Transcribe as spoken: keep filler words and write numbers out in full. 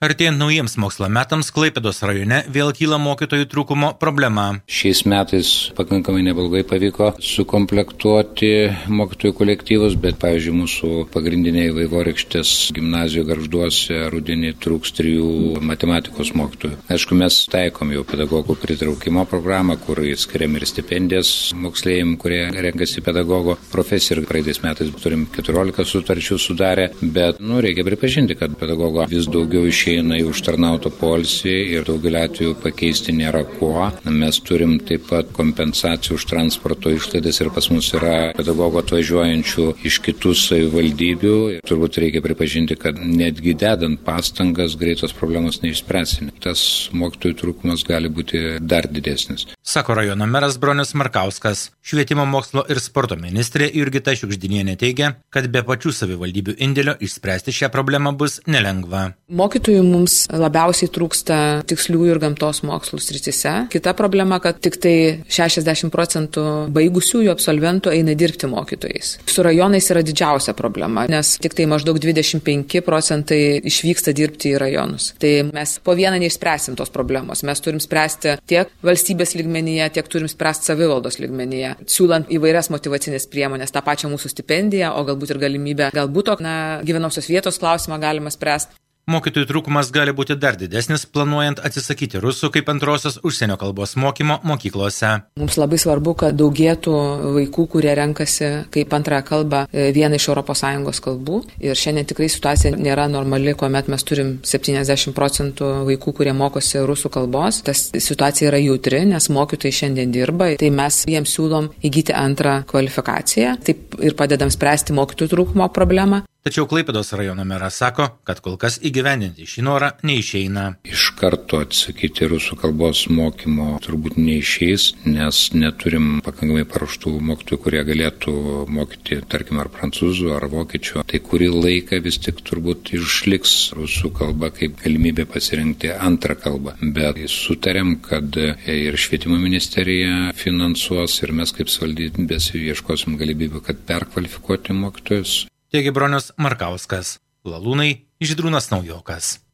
Artėjant naujiems mokslo metams Klaipėdos rajone vėl kyla mokytojų trūkumo problema. Šiais metais pakankamai neblogai pavyko sukomplektuoti mokytojų kolektyvus, bet, pavyzdžiui, mūsų pagrindiniai Vaivorykštės gimnazijų Gargžduose rudenį trūks trijų matematikos mokytojų. Aišku, mes taikom jau pedagogų pritraukimo programą, kur skiriam ir stipendijas moksleiviam, kurie renkasi pedagogo profesiją. Ir praeitais metais turim keturiolika sutarčių sudarę, bet, nu, reikia pripažinti, kad pedagogo vis daugiau iš išeina į užtarnautą poilsį ir daugelį atvejų pakeisti nėra kuo. Mes turim taip pat kompensacijų už transporto išlaidas ir pas mus yra pedagogų atvažiuojančių iš kitų savivaldybių. Turbūt reikia pripažinti, kad netgi dedant pastangas greitos problemos neišspręsime. Tas mokytojų trūkumas gali būti dar didesnis. Sako rajono meras Bronius Markauskas. Švietimo mokslo ir sporto ministrė Jurgita Šiugždinienė teigia, kad be pačių savivaldybių indėlio išspręsti šią problemą bus nelengva. Mokytojų mums labiausiai trūksta tiksliųjų ir gamtos mokslų srityse. Kita problema, kad tik tai šešiasdešimt procentų baigusiųjų absolventų eina dirbti mokytojais. Su rajonais yra didžiausia problema, nes tik tai maždaug dvidešimt penki procentai išvyksta dirbti į rajonus. Tai mes po vieną neišspręsim tos problemos. Mes turim spręsti tiek valstybės lygmenyje, tiek turim spręsti savivaldos lygmenyje, siūlant įvairias motyvacinės priemonės, tą pačią mūsų stipendiją, o galbūt ir galimybę, galbūt na, gyvenamosios vietos klausimą galima spręsti. Mokytojų trūkumas gali būti dar didesnis, planuojant atsisakyti rusų kaip antrosios užsienio kalbos mokymo mokyklose. Mums labai svarbu, kad daugėtų vaikų, kurie renkasi kaip antrąją kalbą vieną iš Europos Sąjungos kalbų. Ir šiandien tikrai situacija nėra normali, kuomet mes turim septyniasdešimt procentų vaikų, kurie mokosi rusų kalbos. Tas situacija yra jautri, nes mokytojai šiandien dirba. Tai mes jiems siūlom įgyti antrą kvalifikaciją. Taip ir padedam spręsti mokytojų trūkumo problemą. Tačiau Klaipėdos rajono meras sako, kad kol kas įgyvendinti šį norą neišeina. Iš karto atsakyti rusų kalbos mokymo turbūt neišeis, nes neturim pakankamai paruoštų mokytojų, kurie galėtų mokyti, tarkim, ar prancūzų, ar vokiečių. Tai kurį laiką vis tik turbūt išliks rusų kalba kaip galimybė pasirinkti antrą kalbą. Bet sutarėm, kad ir švietimo ministerija finansuos ir mes kaip savivaldybės ieškosim galimybių, kad perkvalifikuoti mokytojus. Teigė Bronius Markauskas. Lalūnai, Žydrūnas Naujokas.